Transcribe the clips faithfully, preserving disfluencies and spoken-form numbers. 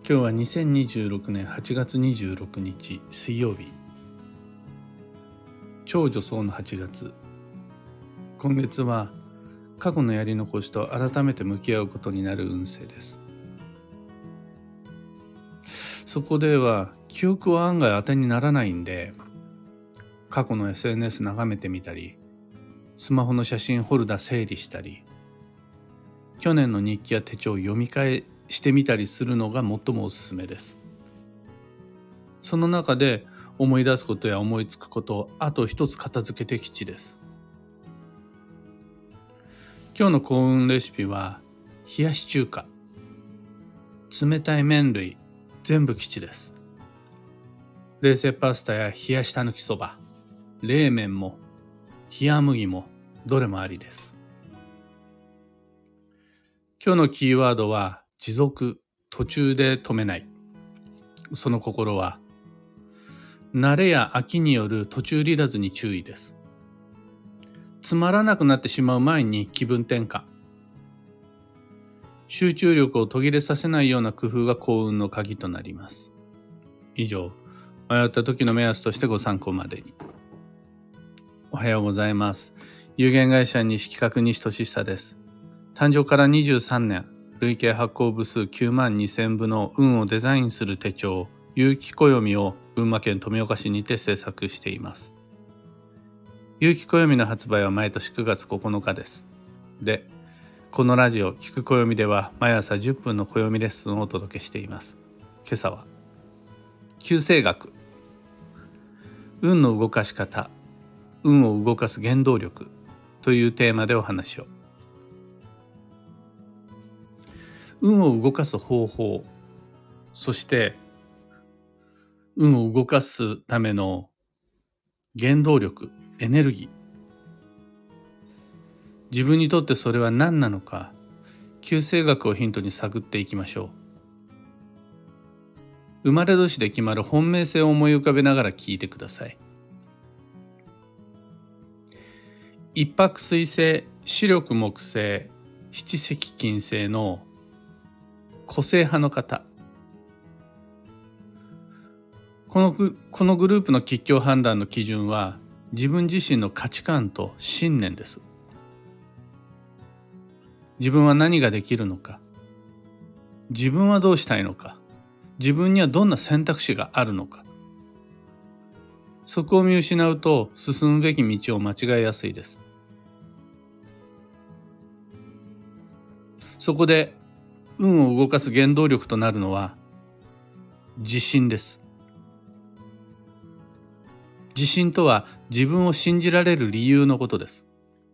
今日はにせんにじゅうろくねんはちがつにじゅうろくにち水曜日、超助走のはちがつ。今月は過去のやり残しと改めて向き合うことになる運勢です。そこでは記憶は案外当てにならないんで、過去の エスエヌエス 眺めてみたり、スマホの写真フォルダ整理したり、去年の日記や手帳を読み返してみたりするのが最もおすすめです。その中で思い出すことや思いつくことをあと一つ片付けて吉です。今日の幸運レシピは冷やし中華、冷たい麺類、全部吉です。冷製パスタや冷やしたぬきそば、冷麺も冷麦もどれもありです。今日のキーワードは持続、途中で止めない。その心は慣れや飽きによる途中離脱に注意です。つまらなくなってしまう前に気分転換、集中力を途切れさせないような工夫が幸運の鍵となります。以上、迷った時の目安としてご参考までに。おはようございます。有限会社西企画西俊久です。誕生からにじゅうさんねん、累計発行部数きゅうまんにせんぶの運をデザインする手帳、有機暦を群馬県富岡市にて制作しています。有機暦の発売は毎年くがつここのかです。で、このラジオ聞く暦では毎朝じゅっぷんの暦レッスンをお届けしています。今朝は九星学、運の動かし方、運を動かす原動力というテーマでお話を。運を動かす方法、そして運を動かすための原動力、エネルギー。自分にとってそれは何なのか、九星学をヒントに探っていきましょう。生まれ年で決まる本命星を思い浮かべながら聞いてください。一白水星、四緑木星、七赤金星の個性派の方。このグ、このグループの吉凶判断の基準は自分自身の価値観と信念です。自分は何ができるのか、自分はどうしたいのか、自分にはどんな選択肢があるのか。そこを見失うと進むべき道を間違えやすいです。そこで運を動かす原動力となるのは自信です。自信とは自分を信じられる理由のことです。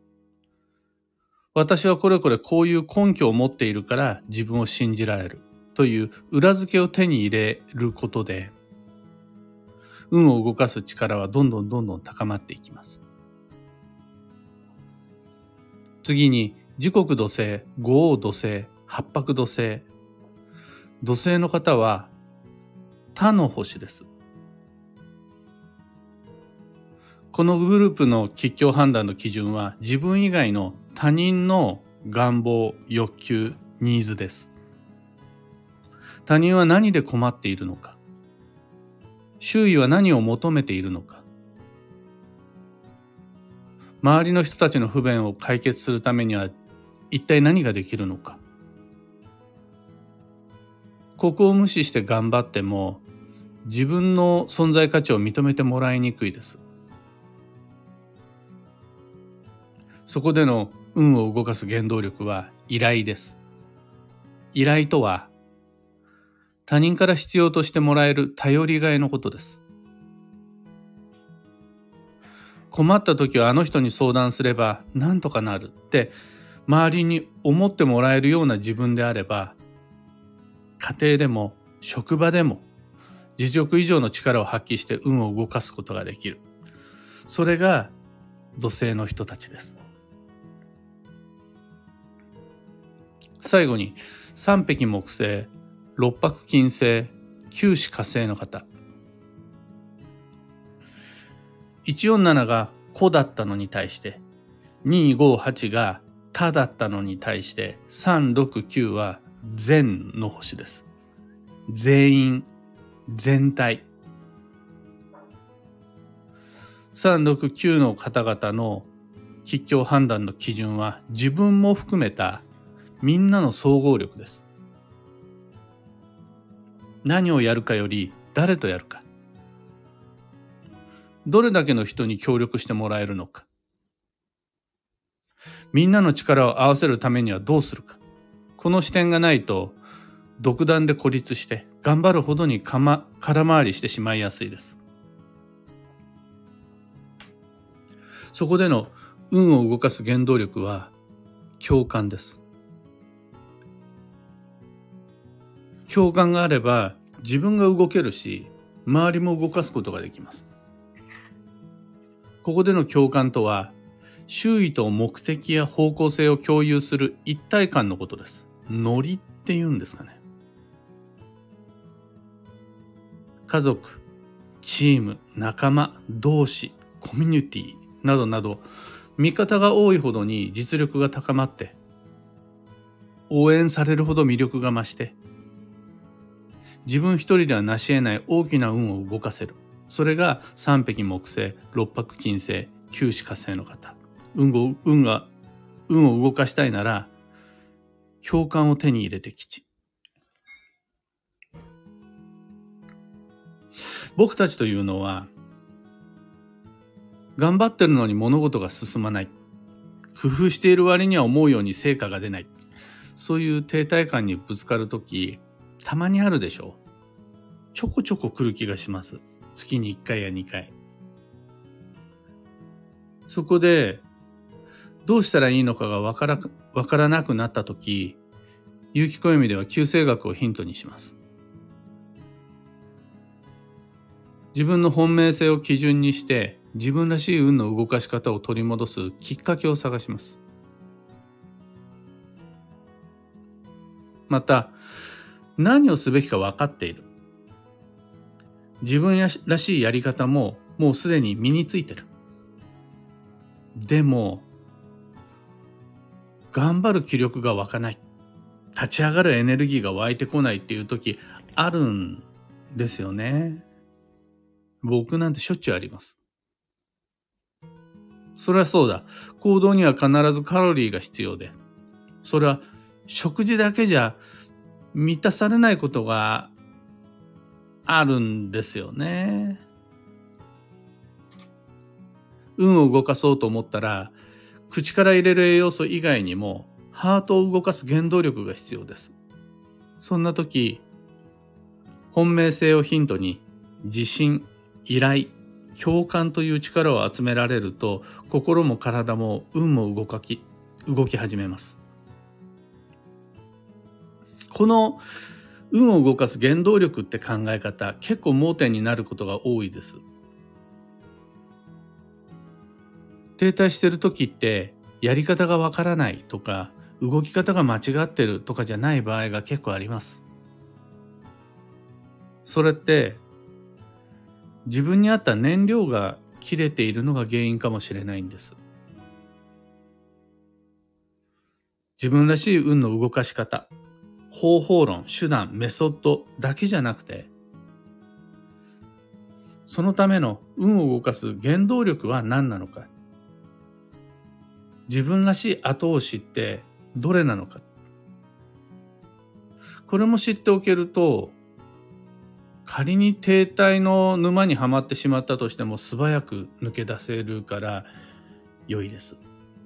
私はこれこれこういう根拠を持っているから自分を信じられるという裏付けを手に入れることで、運を動かす力はどんどんどんどん高まっていきます。次に時刻土星、五黄土星、八白土星。土星の方は他の星です。このグループの吉凶判断の基準は自分以外の他人の願望、欲求、ニーズです。他人は何で困っているのか、周囲は何を求めているのか、周りの人たちの不便を解決するためには一体何ができるのか。ここを無視して頑張っても自分の存在価値を認めてもらいにくいです。そこでの運を動かす原動力は依頼です。依頼とは他人から必要としてもらえる頼りがいのことです。困った時はあの人に相談すればなんとかなるって周りに思ってもらえるような自分であれば、家庭でも職場でも自力以上の力を発揮して運を動かすことができる。それが土星の人たちです。最後に三匹木星、六白金星、九紫火星の方。いちよんななが子だったのに対してにごはちが他だったのに対してさんろくきゅうは善の星です。 全員、全体。さん、ろく、きゅうの方々の吉凶判断の基準は自分も含めたみんなの総合力です。何をやるかより誰とやるか。どれだけの人に協力してもらえるのか。みんなの力を合わせるためにはどうするか。この視点がないと独断で孤立して頑張るほどにかま空回りしてしまいやすいです。そこでの運を動かす原動力は共感です。共感があれば自分が動けるし、周りも動かすことができます。ここでの共感とは、周囲と目的や方向性を共有する一体感のことです。ノリっていうんですかね。家族、チーム、仲間、同志、コミュニティなどなど、味方が多いほどに実力が高まって、応援されるほど魅力が増して、自分一人では成し得ない大きな運を動かせる。それが三匹木星、六白金星、九死火星の方。運を、運が、運を動かしたいなら、共感を手に入れて吉。僕たちというのは、頑張ってるのに物事が進まない。工夫している割には思うように成果が出ない。そういう停滞感にぶつかるとき、たまにあるでしょう。ちょこちょこ来る気がします。月にいっかいやにかい。そこで、どうしたらいいのかがわから、わからなくなったとき、有機暦では九星学をヒントにします。自分の本命性を基準にして、自分らしい運の動かし方を取り戻すきっかけを探します。また、何をすべきか分かっている。自分らしいやり方ももうすでに身についてる。でも、頑張る気力が湧かない。立ち上がるエネルギーが湧いてこないっていう時あるんですよね。僕なんてしょっちゅうあります。それはそうだ。行動には必ずカロリーが必要で、それは食事だけじゃ満たされないことがあるんですよね。運を動かそうと思ったら、口から入れる栄養素以外にもハートを動かす原動力が必要です。そんな時、本命性をヒントに自信、依頼、共感という力を集められると、心も体も運も動かき、動き始めます。この運を動かす原動力って考え方、結構盲点になることが多いです。停滞してる時って、やり方がわからないとか、動き方が間違ってるとかじゃない場合が結構あります。それって、自分に合った燃料が切れているのが原因かもしれないんです。自分らしい運の動かし方、方法論、手段、メソッドだけじゃなくて、そのための運を動かす原動力は何なのか。自分らしい後押しってどれなのか。これも知っておけると、仮に停滞の沼にはまってしまったとしても素早く抜け出せるから良いです。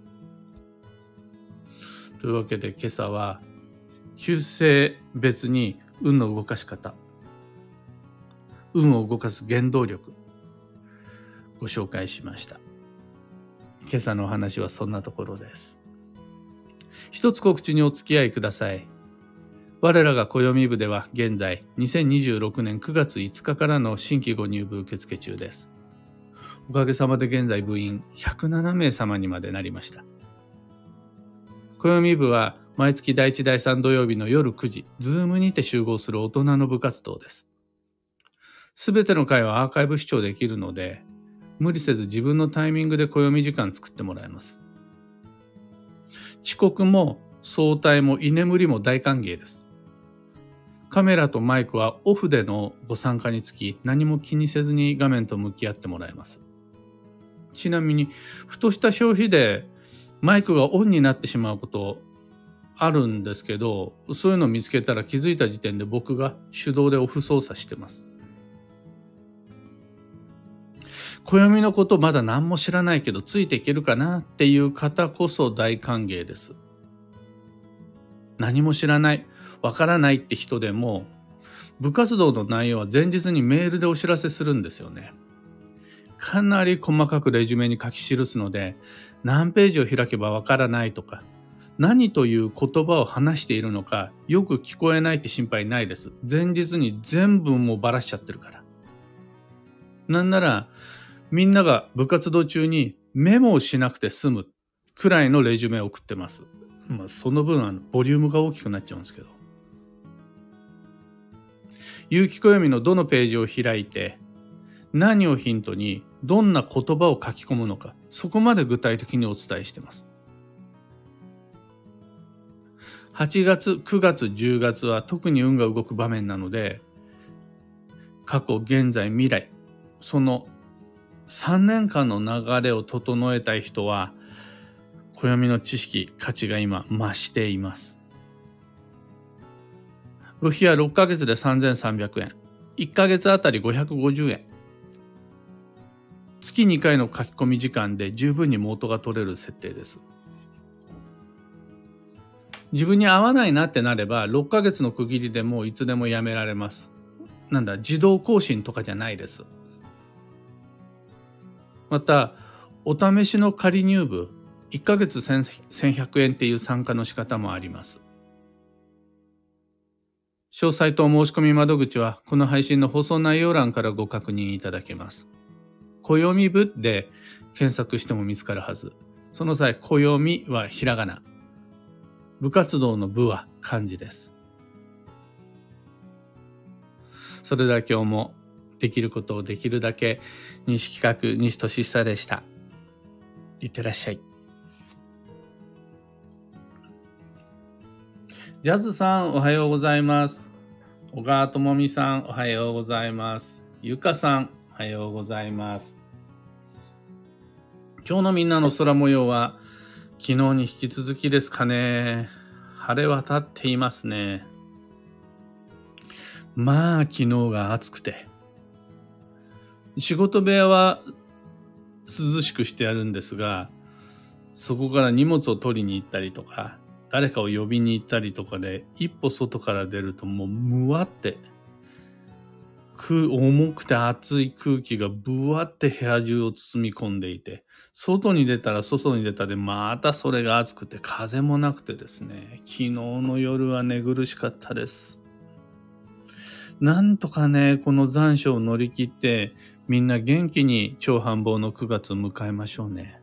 というわけで今朝は九星別に運の動かし方、運を動かす原動力ご紹介しました。今朝のお話はそんなところです。一つ告知にお付き合いください。我らが暦部では現在にせんにじゅうろくねんくがついつかからの新規ご入部受付中です。おかげさまで現在部員ひゃくななめい様にまでなりました。暦部は毎月だいいちだいさん土曜日の夜くじ、ズームにて集合する大人の部活動です。すべての回はアーカイブ視聴できるので、無理せず自分のタイミングで暦時間作ってもらえます。遅刻も早退も居眠りも大歓迎です。 カメラとマイクはオフでのご参加につき、何も気にせずに画面と向き合ってもらえます。ちなみに、ふとした表紙でマイクがオンになってしまうことあるんですけど、そういうのを見つけたら気づいた時点で僕が手動でオフ操作してます。暦のことまだ何も知らないけどついていけるかなっていう方こそ大歓迎です。何も知らない、わからないって人でも、部活動の内容は前日にメールでお知らせするんですよね。かなり細かくレジュメに書き記すので、何ページを開けばわからないとか、何という言葉を話しているのかよく聞こえないって心配ないです。前日に全部もうばらしちゃってるから。なんならみんなが部活動中にメモをしなくて済むくらいのレジュメを送ってます。まあ、その分あのボリュームが大きくなっちゃうんですけど。有機暦のどのページを開いて何をヒントにどんな言葉を書き込むのか、そこまで具体的にお伝えしてます。はちがつ、くがつ、じゅうがつは特に運が動く場面なので、過去、現在、未来、そのさんねんかんの流れを整えたい人は、暦の知識、価値が今増しています。部費はろっかげつでさんぜんさんびゃくえん、いっかげつあたりごひゃくごじゅうえん。月にかいの書き込み時間で十分に元が取れる設定です。自分に合わないなってなればろっかげつの区切りでもいつでもやめられます。なんだ、自動更新とかじゃないです。またお試しの仮入部いっかげつせんひゃくえんっていう参加の仕方もあります。詳細とお申し込み窓口はこの配信の放送内容欄からご確認いただけます。暦部で検索しても見つかるはず。その際、暦はひらがな、部活動の部は漢字です。それでは今日もできることをできるだけ、西企画西俊久でした。いってらっしゃい。ジャズさんおはようございます。小川智美さんおはようございます。ゆかさんおはようございます。今日のみんなの空模様は昨日に引き続きですかね。晴れ渡っていますね。まあ昨日が暑くて、仕事部屋は涼しくしてあるんですが、そこから荷物を取りに行ったりとか誰かを呼びに行ったりとかで一歩外から出るともうむわって重くて熱い空気がぶわって部屋中を包み込んでいて、外に出たら外に出たでまたそれが暑くて風もなくてですね、昨日の夜は寝苦しかったです。なんとかね、この残暑を乗り切ってみんな元気に超繁忙のくがつを迎えましょうね。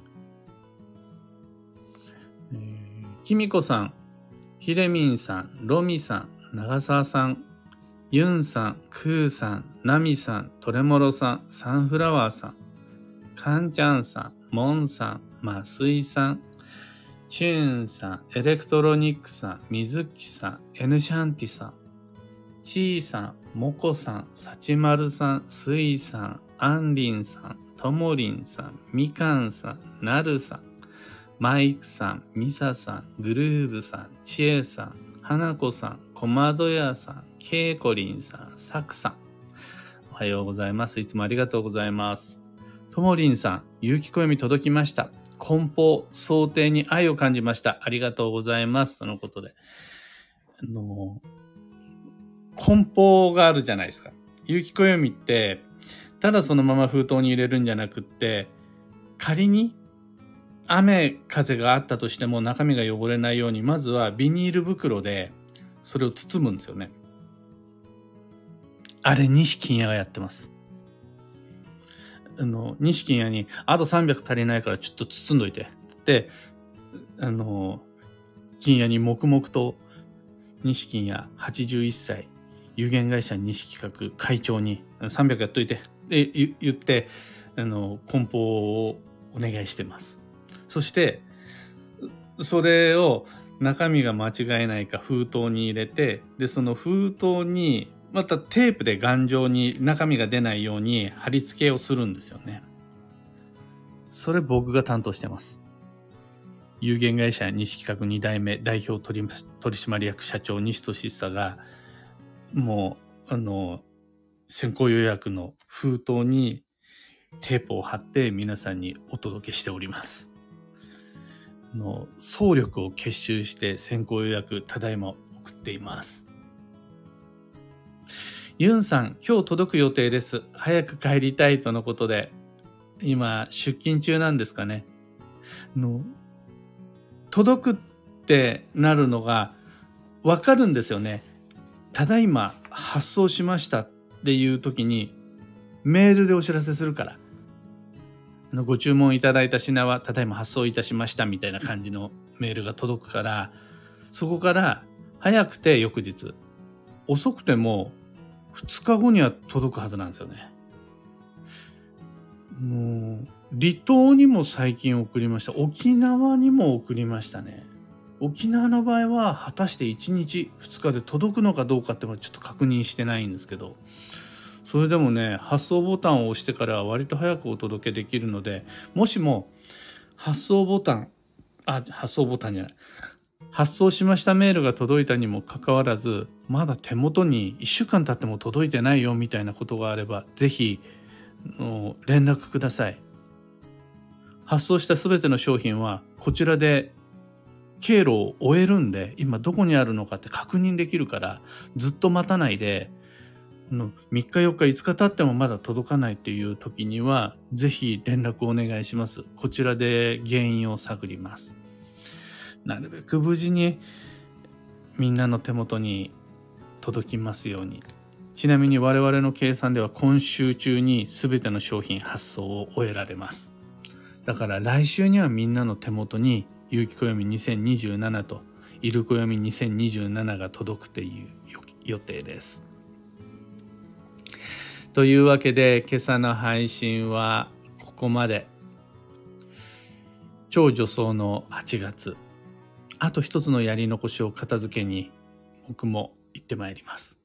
えー、きみこさん、ひれみんさん、ろみさん、長澤さん、ユンさん、クーさん、ナミさん、トレモロさん、サンフラワーさん、カンちゃんさん、モンさん、マスイさん、チューンさん、エレクトロニックさん、ミズキさん、エヌシャンティさん、チーさん、モコさん、サチマルさん、スイさん、アンリンさん、トモリンさん、ミカンさん、ナルさん、マイクさん、ミサさん、グルーブさん、チエさん、花子さん、コマドヤさん、ケイコリンさん、サクさん、おはようございます。いつもありがとうございます。ともりんさん、有機暦届きました。梱包、想定に愛を感じました。ありがとうございます。そのことで。あの、梱包があるじゃないですか。有機暦って、ただそのまま封筒に入れるんじゃなくって、仮に雨風があったとしても中身が汚れないように、まずはビニール袋でそれを包むんですよね。あれ西金屋がやってます。あの西金屋にあとさんびゃく足りないからちょっと包んどいてで、あの金屋に黙々と西金屋はちじゅういっさい有限会社西企画会長にさんびゃくやっといてで言ってあの梱包をお願いしてます。そしてそれを中身が間違えないか封筒に入れて、でその封筒にまたテープで頑丈に中身が出ないように貼り付けをするんですよね。それ僕が担当してます。有限会社西企画に代目代表取締役社長西俊久が、もうあの先行予約の封筒にテープを貼って皆さんにお届けしております。の総力を結集して先行予約ただいま送っています。ユンさん、今日届く予定です。早く帰りたいとのことで、今出勤中なんですかね。の届くってなるのがわかるんですよね。ただいま発送しましたっていう時にメールでお知らせするから、ご注文いただいた品はただいま発送いたしましたみたいな感じのメールが届くから、そこから早くて翌日、遅くてもふつかごには届くはずなんですよね。もう離島にも最近送りました。沖縄にも送りましたね。沖縄の場合は果たしていちにちふつかで届くのかどうかってのはちょっと確認してないんですけど、それでもね、発送ボタンを押してから割と早くお届けできるので、もしも発送ボタンあ発送ボタンじゃない発送しましたメールが届いたにもかかわらず、まだ手元にいっしゅうかん経っても届いてないよみたいなことがあれば、ぜひ連絡ください。発送したすべての商品はこちらで経路を終えるんで、今どこにあるのかって確認できるから、ずっと待たないで、みっかよっかいつか経ってもまだ届かないっていう時にはぜひ連絡お願いします。こちらで原因を探ります。なるべく無事にみんなの手元に届きますように。ちなみに我々の計算では今週中に全ての商品発送を終えられます。だから来週にはみんなの手元に有機暦にせんにじゅうななとイル暦にせんにじゅうななが届くという予定です。というわけで今朝の配信はここまで。超助走のはちがつ、あと一つのやり残しを片付けに僕も行ってまいります。